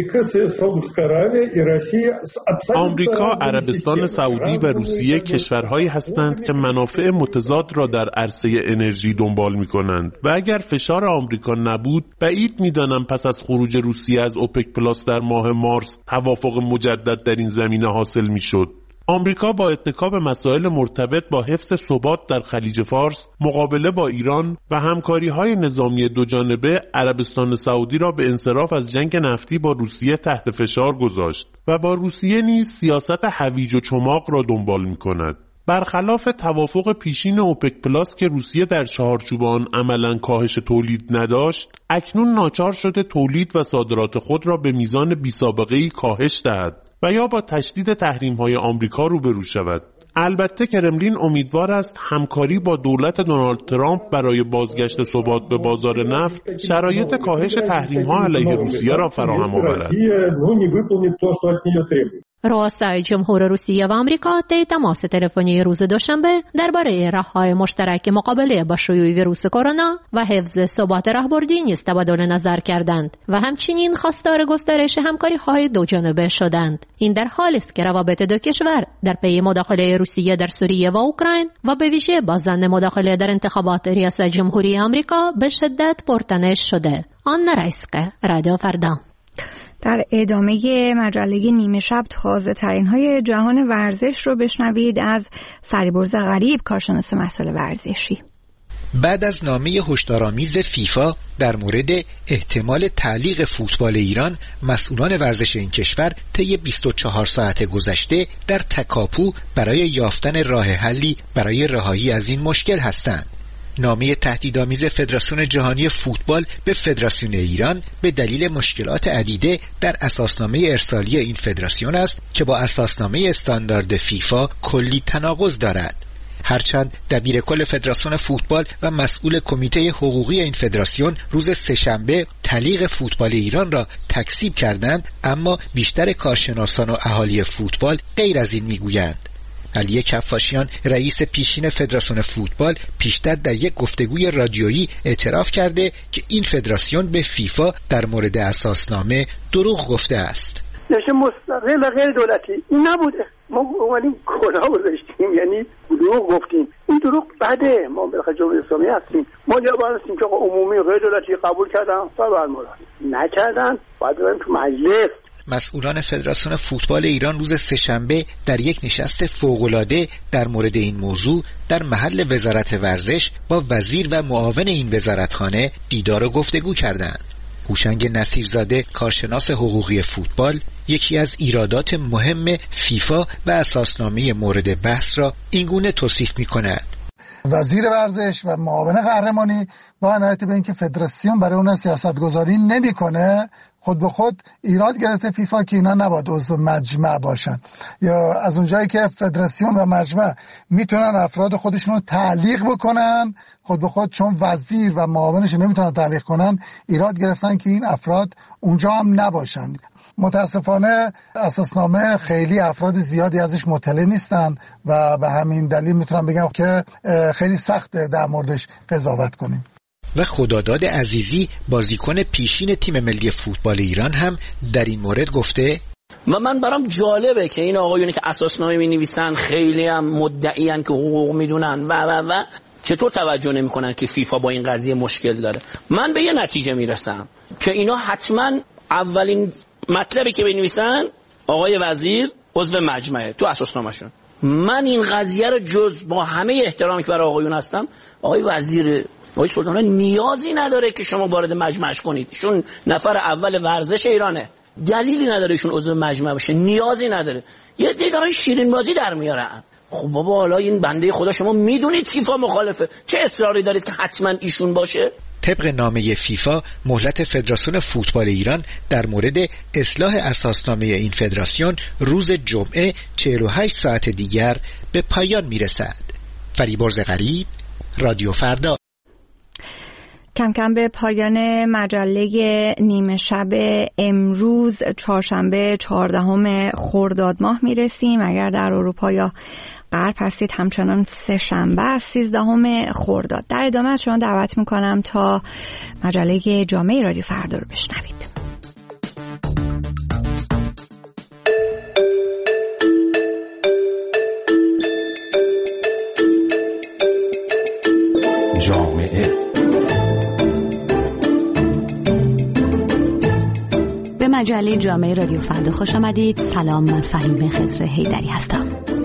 آمریکا، عربستان سعودی و روسیه کشورهایی هستند که منافع متضاد را در عرصه انرژی دنبال می‌کنند و اگر فشار آمریکا نبود، بعید می‌دانم پس از خروج روسیه از اوپک پلاس در ماه مارس توافق مجدد در این زمینه حاصل می‌شد. آمریکا با اتکا به مسائل مرتبط با حفظ ثبات در خلیج فارس، مقابله با ایران و همکاری‌های نظامی دوجانبه عربستان سعودی را به انصراف از جنگ نفتی با روسیه تحت فشار گذاشت و با روسیه نیز سیاست هویج و چماق را دنبال می‌کند. برخلاف توافق پیشین اوپک پلاس که روسیه در چارچوب آن عملاً کاهش تولید نداشت، اکنون ناچار شده تولید و صادرات خود را به میزان بی‌سابقه‌ای کاهش دهد و یا با تشدید تحریم‌های آمریکا روبرو شود. البته کرملین امیدوار است همکاری با دولت دونالد ترامپ برای بازگشت ثبات به بازار نفت شرایط کاهش تحریم‌ها علیه روسیه را فراهم آورد. رؤسای جمهور روسیه و آمریکا طی تماس تلفنی روز دوشنبه درباره راه‌های مشترک مقابله با شیوع ویروس کرونا و حفظ ثبات راهبردی نیز تبادل نظر کردند و همچنین خواستار گسترش همکاری‌های دوجانبه شدند. این در حالی است که روابط دو کشور در پی مداخله روسیه در سوریه و اوکراین و به ویژه با ضمن مداخله در انتخابات ریاست جمهوری آمریکا به شدت پرتنش شده. آن رئیسکه رادیو فردا. در ادامه مجله نیمه شب تازه ترین های جهان ورزش رو بشنوید از فریبرز غریب، کارشناس مسائل ورزشی. بعد از نامه هشدارآمیز فیفا در مورد احتمال تعلیق فوتبال ایران، مسئولان ورزش این کشور طی 24 ساعت گذشته در تکاپو برای یافتن راه حلی برای رهایی از این مشکل هستند. نامه تهدیدآمیز فدراسیون جهانی فوتبال به فدراسیون ایران به دلیل مشکلات عدیده در اساسنامه ارسالی این فدراسیون است که با اساسنامه استاندارد فیفا کلی تناقض دارد. هرچند دبیرکل فدراسیون فوتبال و مسئول کمیته حقوقی این فدراسیون روز سه‌شنبه تعلیق فوتبال ایران را تکذیب کردند، اما بیشتر کارشناسان و اهالی فوتبال غیر از این میگویند. علی کفاشیان، رئیس پیشین فدراسیون فوتبال، پیشتر در یک گفتگوی رادیویی اعتراف کرده که این فدراسیون به فیفا در مورد اساسنامه دروغ گفته است. نشه مستقل و غیر دولتی این نبوده. ما اومدیم کلا گذاشتیم، یعنی دروغ گفتیم. این دروغ بده. ما بالاخره جمهوری اسلامی هستیم. ما جواب هستیم که عمومی غیر دولتی قبول کردن، فرمانده نکردن، باید بریم تو مجلس. مسئولان فدراسیون فوتبال ایران روز سه‌شنبه در یک نشست فوق‌العاده در مورد این موضوع در محل وزارت ورزش با وزیر و معاون این وزارتخانه دیدار و گفتگو کردند. هوشنگ نصیرزاده، کارشناس حقوقی فوتبال، یکی از ایرادات مهم فیفا و اساسنامه مورد بحث را اینگونه توصیف می‌کند. وزیر ورزش و معاون قهرمانی با عنایت به اینکه فدراسیون برای اون سیاست‌گذاری نمی‌کنه، خود به خود ایراد گرفته فیفا که اینا نباید عضو مجمع باشن، یا از اونجایی که فدراسیون و مجمع میتونن افراد خودشون رو تعلیق بکنن، خود به خود چون وزیر و معاونش نمیتونن تعلیق کنن، ایراد گرفتن که این افراد اونجا هم نباشن. متاسفانه اساسنامه خیلی افراد زیادی ازش مطلع نیستن و به همین دلیل میتونم بگم که خیلی سخته در موردش قضاوت کنیم. و خداداد عزیزی، بازیکن پیشین تیم ملی فوتبال ایران، هم در این مورد گفته و من برام جالبه که این آقایونی که اساسنامه می‌نویسن خیلی هم مدعیان که حقوق میدونن و چطور توجه نمی‌کنن که فیفا با این قضیه مشکل داره. من به یه نتیجه میرسم که اینا حتما اولین مطلبی که بنویسن آقای وزیر عضو مجمعه تو اساسنامه‌شون. من این قضیه رو جز با همه احترامی که برای آقایون هستم، آقای وزیر آقای سلطان نیازی نداره که شما وارد مجمعش کنید، چون نفر اول ورزش ایرانه، دلیلی نداره ایشون عضو مجمع بشه، نیازی نداره. یه دیگه شیرین بازی در میارن. خب بابا حالا این بنده خدا شما میدونید فیفا مخالفه، چه اصراری دارید که حتما ایشون باشه؟ طبق نامه فیفا مهلت فدراسیون فوتبال ایران در مورد اصلاح اساسنامه این فدراسیون روز جمعه 48 ساعت دیگر به پایان میرسد. فریبرز غریب، رادیو فردا. کم کم به پایان مجله نیمه شب امروز چهارشنبه 14 خرداد ماه میرسیم. اگر در اروپا یا غرب هستید همچنان سه شنبه 13 خرداد. در ادامه از شما دعوت میکنم تا مجله جامعه رادیو فردا رو بشنوید. جامعه به مجله جامعه رادیو فردا خوش آمدید. سلام، فهیم خضر حیدری هستم.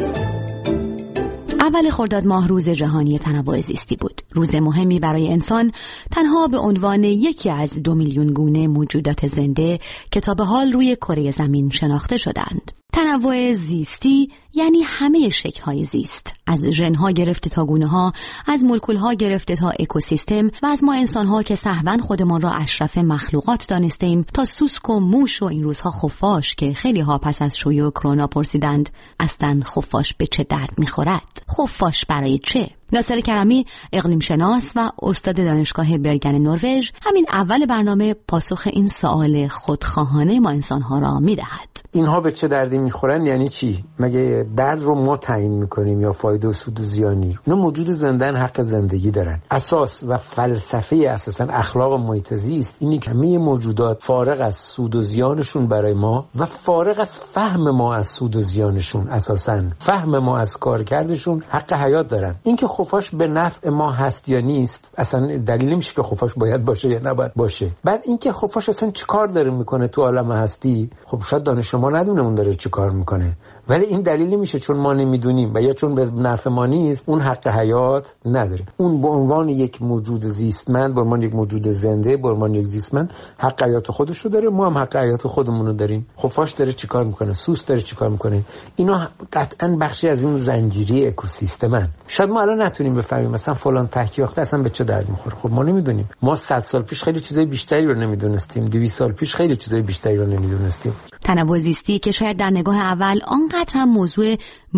اول خرداد ماه روز جهانی تنوع زیستی بود. روز مهمی برای انسان تنها به عنوان یکی از 2 میلیون گونه موجودات زنده که تا به حال روی کره زمین شناخته شدند. تنوع زیستی یعنی همه شکل‌های زیست، از ژن‌ها گرفته تا گونه‌ها، از مولکول‌ها گرفته تا اکوسیستم و از ما انسان‌ها که سهواً خودمان را اشرف مخلوقات دانستیم تا سوسک و موش و این روزها خفاش که خیلی‌ها پس از شیوع کرونا پرسیدند اصلاً خفاش به چه درد می‌خورد؟ خفاش برای چه؟ ناصر کرمی، اقلیم شناس و استاد دانشگاه برگن نروژ، همین اول برنامه پاسخ این سوال خودخواهانه ما انسان‌ها را می‌دهد. اینها به چه دردی می‌خورن یعنی چی؟ مگه درد رو ما تعیین می‌کنیم یا فایده و سود و زیانی؟ اینا موجود زنده‌ن، حق زندگی دارن. اساس و فلسفه اساساً اخلاق محیط زیست اینی که همه موجودات فارغ از سود و زیانشون برای ما و فارغ از فهم ما از سود و زیانشون، اساساً فهم ما از کارکردشون حق حیات دارن. اینکه خفاش به نفع ما هست یا نیست اصلا دلیل نمیشه که خفاش باید باشه یا نباید باشه. بعد اینکه خفاش اصلا چی کار داره میکنه تو عالم هستی، خب شاید دانش ما ندونه اون داره چی کار میکنه، ولی این دلیل نمیشه چون ما نمیدونیم و یا چون به نفع ما نیست اون حق حیات نداره. اون به عنوان یک موجود زیستمند، به عنوان یک موجود زنده، به عنوان یک زیستمند حق حیات خودش رو داره، ما هم حق حیات خودمون رو داریم. خفاش داره چیکار میکنه، سوس داره چیکار میکنه، اینا قطعا بخشی از این زنجیره اکوسیستمن. شاید ما الان نتونیم بفهمیم مثلا فلان تکیاخته اصلا به چه دردی میخوره، خب ما نمیدونیم. ما 100 سال پیش خیلی چیزای بیشتری رو نمیدونستیم، 200 سال پیش خیلی چیزای بیشتری رو نمیدونستیم. تنوع زیستی که شاید در نگاه اول آنقدر هم موضوع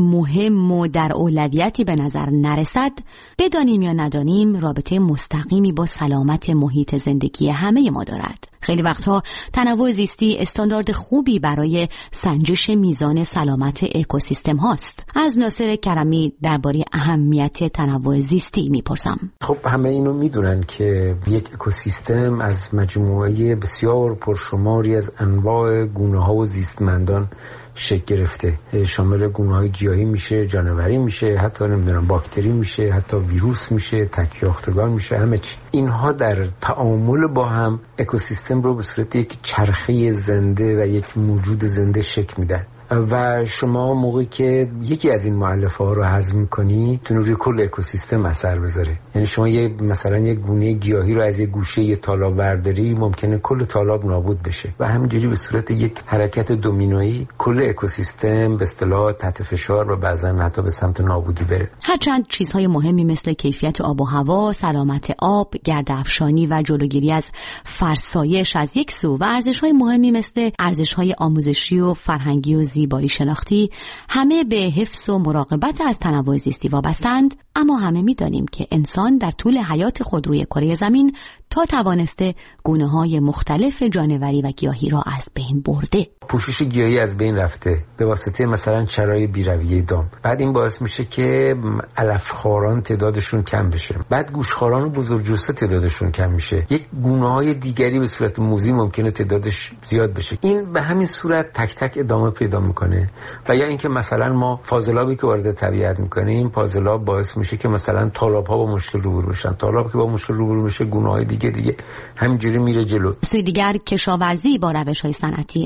مهم و در اولویتی به نظر نرسد، بدانیم یا ندانیم رابطه مستقیمی با سلامت محیط زندگی همه ما دارد. خیلی وقتها تنوع زیستی استاندارد خوبی برای سنجش میزان سلامت اکوسیستم هاست. از ناصر کرمی درباره اهمیت تنوع زیستی میپرسم. خب همه اینو میدونن که یک اکوسیستم از مجموعه بسیار پرشماری از انواع گونه‌ها و زیستمندان شکل گرفته. شامل گونه‌های گیاهی میشه، جانوری میشه، حتی نمیدونم باکتری میشه، حتی ویروس میشه، تکیاختگان میشه، همه چی. اینها در تعامل با هم اکوسیستم رو به صورت یک چرخه زنده و یک موجود زنده شکل میدن. و شما موقعی که یکی از این مؤلفه ها رو هضم می‌کنی تو روی کل اکوسیستم اثر بذاره. یعنی شما مثلا یک گونه گیاهی رو از یک گوشه یه تالاب برداری، ممکنه کل تالاب نابود بشه و همینجوری به صورت یک حرکت دومینویی کل اکوسیستم به اصطلاح تحت فشار و بعضا حتی به سمت نابودی بره. هرچند چیزهای مهمی مثل کیفیت آب و هوا، سلامت آب، گرده‌افشانی و جلوگیری از فرسایش از یک سو و ارزش‌های مهمی مثل ارزش‌های آموزشی و فرهنگی و زیبایی شناختی همه به حفظ و مراقبت از تنوع زیستی وابستند، اما همه می‌دانیم که انسان در طول حیات خود روی کره زمین تا توانسته گونه‌های مختلف جانوری و گیاهی را از بین برده. پوشش گیاهی از بین رفته به واسطه مثلا چرای بیرویه دام. بعد این باعث میشه که علفخواران تعدادشون کم بشه. بعد گوشخواران و بزرگجثه تعدادشون کم میشه. یک گونه‌های دیگری به صورت موذی ممکنه تعدادش زیاد بشه. این به همین صورت تک تک ادامه پیدا میکنه. و یا اینکه مثلا ما فاضلابی که وارد طبیعت میکنیم، فاضلاب باعث میشه که مثلا تالاب‌ها با مشکل روبرو بشن. تالاب که با مشکل روبرو میشه، گونه‌های دیگه همینجوری میره جلو. سوی دیگر کشاورزی با روش‌های صنعتی امروز هم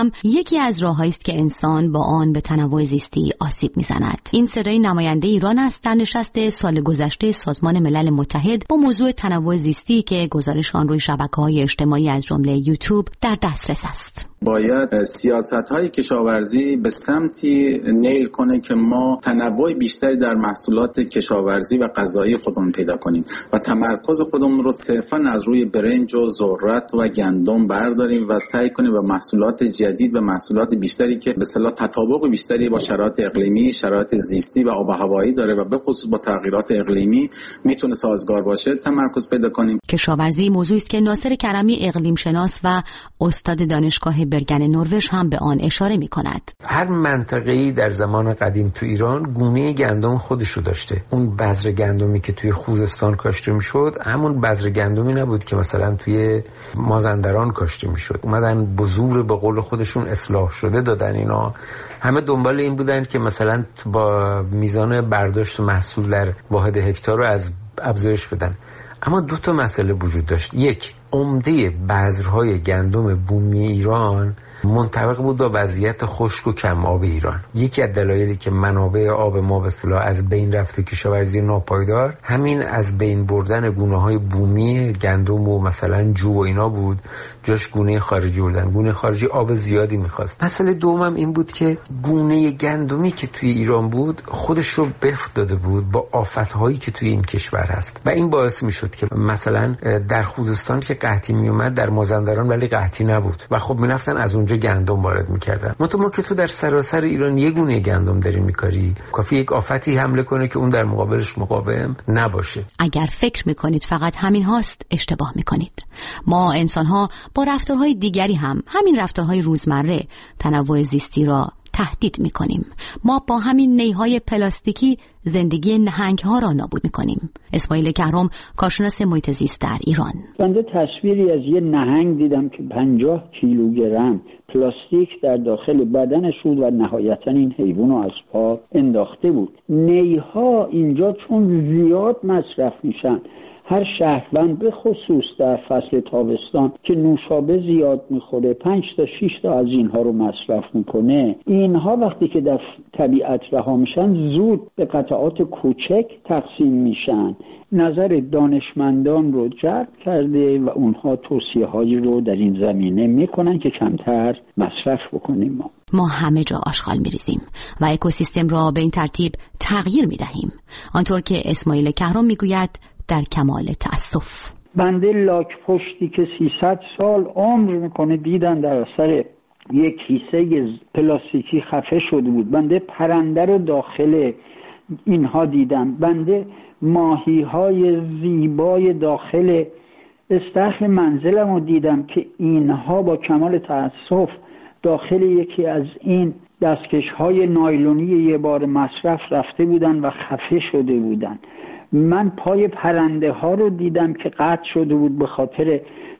هم یکی از راههایی است که انسان با آن به تنوع زیستی آسیب می‌زند. این صدای نماینده ایران است در نشست سال گذشته سازمان ملل متحد با موضوع تنوع زیستی که گزارش آن روی شبکه‌های اجتماعی از جمله یوتیوب در دسترس است. باید سیاست‌های کشاورزی به سمتی نیل کنه که ما تنوع بیشتری در محصولات کشاورزی و غذایی خودمون پیدا کنیم و تمرکز خودمون رو صرفاً از روی برنج و ذرت و گندم برداریم و سعی کنیم به محصولات جدید و محصولات بیشتری که به اصطلاح تطابق بیشتری با شرایط اقلیمی، شرایط زیستی و آب و هوایی داره و به خصوص با تغییرات اقلیمی میتونه سازگار باشه تمرکز پیدا کنیم. کشاورزی موضوعی است که ناصر کرمی اقلیم شناس و استاد دانشگاه برگن نروژ هم به آن اشاره می‌کند. هر منطقه‌ای در زمان قدیم تو ایران گونه گندم خودشو داشته. اون بذر گندمی که توی خوزستان کاشته میشد همون بذر گندمی نبود که مثلا توی مازندران کاشته میشد. اومدن بذور به قول خودشون اصلاح شده دادن. اینا همه دنبال این بودن که مثلا با میزان برداشت محصول در واحد هکتار رو از افزایش بدن. اما دو تا مسئله وجود داشت. یک، عمده بذرهای گندم بومی ایران منطبق بود با وضعیت خشک و کم آب ایران. یکی از دلایلی که منابع آب ما به اصطلاح از بین رفته کشاورزی ناپایدار همین از بین بردن گونه‌های بومی گندم و مثلا جو و اینا بود، جاش گونه خارجی بردن. گونه خارجی آب زیادی می‌خواست. مسئله دومم این بود که گونه گندمی که توی ایران بود خودش رو بفت داده بود با آفت‌هایی که توی این کشور هست و این باعث می‌شد که مثلا در خوزستان که قحطی میومد در مازندران ولی قحطی نبود و خب میرفتن از اونجا گندم وارد میکردن. ما که تو در سراسر ایران یه گونه گندم داری میکاری، کافی یک آفتی حمله کنه که اون در مقابلش مقاوم نباشه. اگر فکر میکنید فقط همین هاست اشتباه میکنید. ما انسان‌ها با رفتارهای دیگری هم همین رفتارهای روزمره تنوع زیستی را تهدید میکنیم. ما با همین نیهای پلاستیکی زندگی نهنگ‌ها را نابود میکنیم. اسماعیل کهرم، کارشناس محیط زیست در ایران. بنده تصویری از یه نهنگ دیدم که 50 کیلوگرم پلاستیک در داخل بدنش بود و نهایتا این حیوان رو از پا انداخته بود. نیها اینجا چون زیاد مصرف میشن، هر شهروند به خصوص در فصل تابستان که نوشابه زیاد میخوره 5 تا 6 تا از اینها رو مصرف میکنه، اینها وقتی که در طبیعت رها میشن زود به قطعات کوچک تقسیم میشن. نظر دانشمندان رو جلب کرده و اونها توصیه هایی رو در این زمینه میکنن که کمتر مصرف بکنیم. ما همه جا آشغال میریزیم و اکوسیستم را به این ترتیب تغییر میدهیم. آنطور که اسماعیل کهرم میگوید در کمال تأسف. بنده لاک پشتی که 300 سال عمر میکنه دیدن در اثر یک کیسه پلاستیکی خفه شده بود. بنده پرنده رو داخل اینها دیدم. بنده ماهی های زیبای داخل استخر منزلم رو دیدم که اینها با کمال تأسف داخل یکی از این دستکش های نایلونی یه بار مصرف رفته بودن و خفه شده بودن. من پای پرنده ها رو دیدم که قطع شده بود به خاطر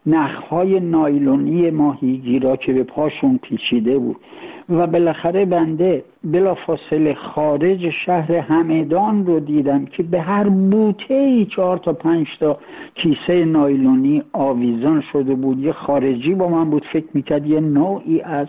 نخهای نایلونی ماهیگیرا که به پاشون پیچیده بود و بالاخره بنده بلافاصله خارج شهر همدان رو دیدم که به هر بوته‌ای 4 تا 5 تا کیسه نایلونی آویزان شده بود. یه خارجی با من بود فکر میکرد یه نوعی از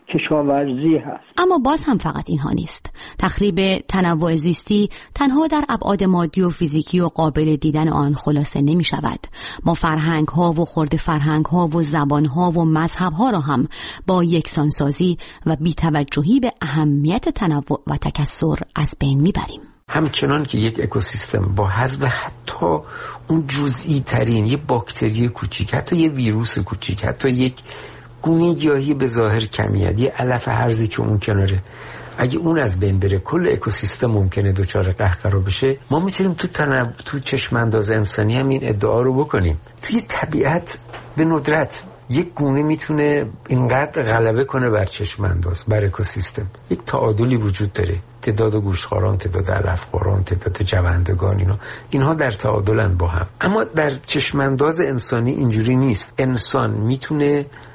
کشاورزی هست. اما باز هم فقط اینها نیست. تخریب تنوع زیستی تنها در ابعاد مادی و فیزیکی و قابل دیدن آن خلاصه نمی شود. ما فرهنگ ها و خرد فرهنگ ها و زبان ها و مذهب ها را هم با یکسانسازی و بی‌توجهی به اهمیت تنوع و تکثر از بین میبریم. همچنان که یک اکوسیستم با حذف حتی اون جزئی ترین یه باکتری کوچیک، حتی یه ویروس کوچیک، حتی یک گونه گیاهی به ظاهر کمیت، یه علف هرزی که اون کناره، اگه اون از بین بره کل اکوسیستم ممکنه دچار قهقرا بشه. ما میتونیم تو چشم انداز انسانی هم این ادعا رو بکنیم. توی طبیعت به ندرت یک گونه میتونه اینقدر غلبه کنه بر چشم انداز، بر اکوسیستم. یک تعادلی وجود داره. تعداد گوشتخواران، تعداد علفخواران، تعداد جوندگان، اینها در تعادلن با هم. اما در چشم انداز انسانی اینجوری نیست. انسان میتونه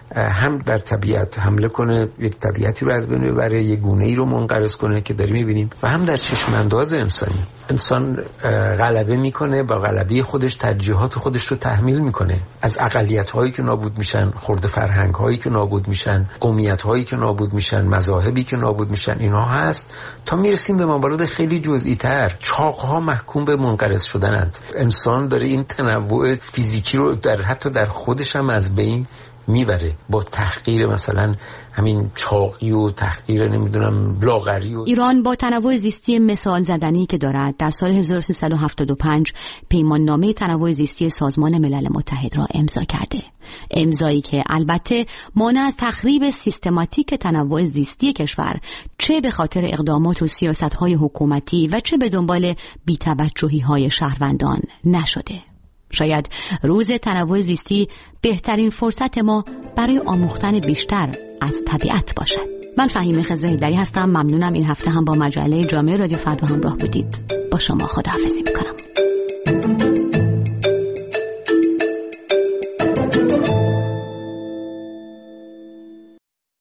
هم در طبیعت حمله کنه، یک طبیعتی رو از بین ببره، یک گونه‌ای رو منقرض کنه که داریم می‌بینیم، و هم در چشم انداز انسان غلبه میکنه، با غلبه خودش ترجیحات خودش رو تحمیل میکنه. از اقلیت‌هایی که نابود میشن، خرد فرهنگ‌هایی که نابود میشن، قومیت‌هایی که نابود میشن، مذاهبی که نابود میشن، اینها هست تا میرسیم به موارد خیلی جزئی‌تر. چاق‌ها محکوم به منقرض شدنند. انسان داره این تنوع فیزیکی رو حتی در خودش هم از بین میبره با تحقیر مثلا همین چاقی و تحقیر نمیدونم لاغری. ایران با تنوع زیستی مثال زدنی که دارد در سال 1375 پیمان نامه تنوع زیستی سازمان ملل متحد را امضا کرده. امضایی که البته مانع از تخریب سیستماتیک تنوع زیستی کشور چه به خاطر اقدامات و سیاست‌های حکومتی و چه به دنبال بی‌توجهی‌های شهروندان نشده. شاید روز تنوع زیستی بهترین فرصت ما برای آموختن بیشتر از طبیعت باشد. من فهیمه خضرهیدری هستم. ممنونم این هفته هم با مجله جامعه رادیو فردا همراه بودید. با شما خداحافظی میکنم.